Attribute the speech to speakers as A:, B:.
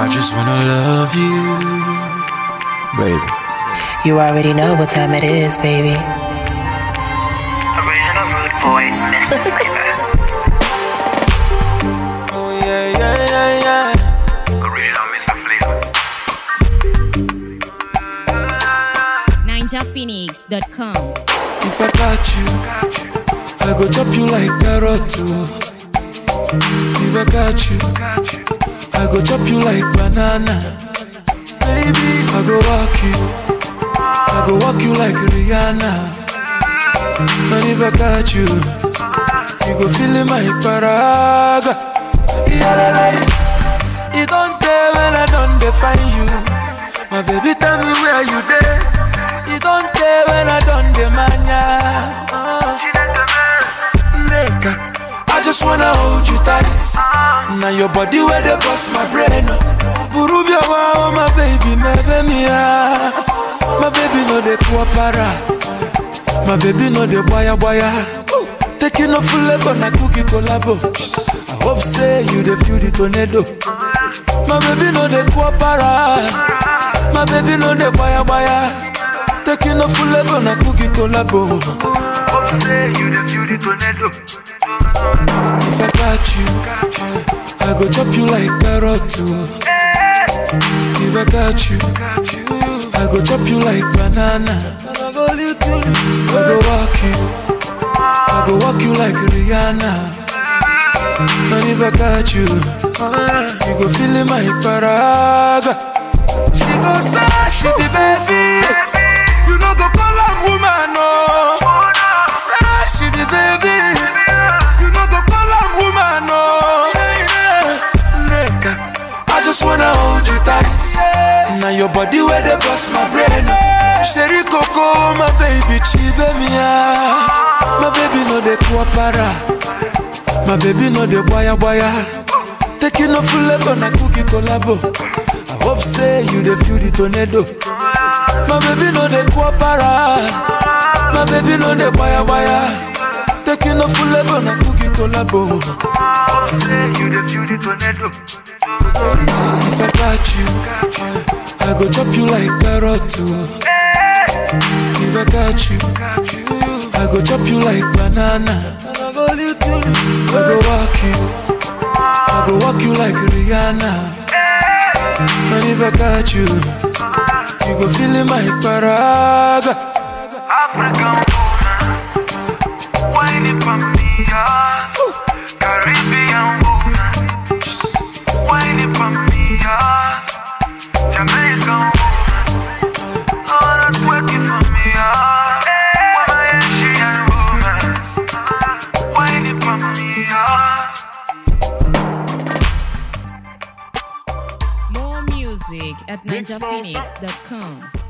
A: I just wanna love you, baby.
B: You already know what time it is, baby.
C: Original rude boy, Mr. Flavor.
A: Oh yeah, yeah, yeah, yeah.
C: Original Mr. Flavor.
D: NinjaPhoenix.com.
A: If I got you, I go chop you like carrot too. If I got you, I go chop you like banana. Baby, I go walk you like Rihanna. And if I got you, you go feel in my paraga. You don't care when I don't define you. My baby, tell me where you there. You don't care when I don't demand ya. I just wanna hold you tight. Now your body where they bust my brain. Burubia wow, my baby, my baby, my baby no de kuapara. My baby no de boya. Taking off full level na cookie collabo. I hope say you the feel the tornado. My baby no de kuapara. My baby no de boya. Taking off full level na cookie collabo. I hope say you the feel the tornado. If I got you, I go chop you like carrot too. If I got you, I go chop you like banana. I go walk you like Rihanna. And if I got you, you go feel in my paraga. She go say, she be baby. You know go call her woman, no. Say she be baby. I just wanna hold you tight. Now your body where they bust my brain. Sherry Coco, my baby, chive mia. My baby no de kuapara. My baby no de boya. Taking off full level na cookie collabo. I hope say you the feel the tornado. My baby no de kuapara. My baby no de boya. Taking off full level na cookie collabo. I hope say you the feel the tornado. If I got you, I go chop you like carrot too. If I got you, I go chop you like banana. I go walk you like Rihanna. And if I got you, you go feel in my paraga.
C: African woman, whining for me, Caribbean woman, whining for me, Jamaican woman, oh, that's working for me, Asian woman, whining for me,
D: More music at NinjaPhoenix.com.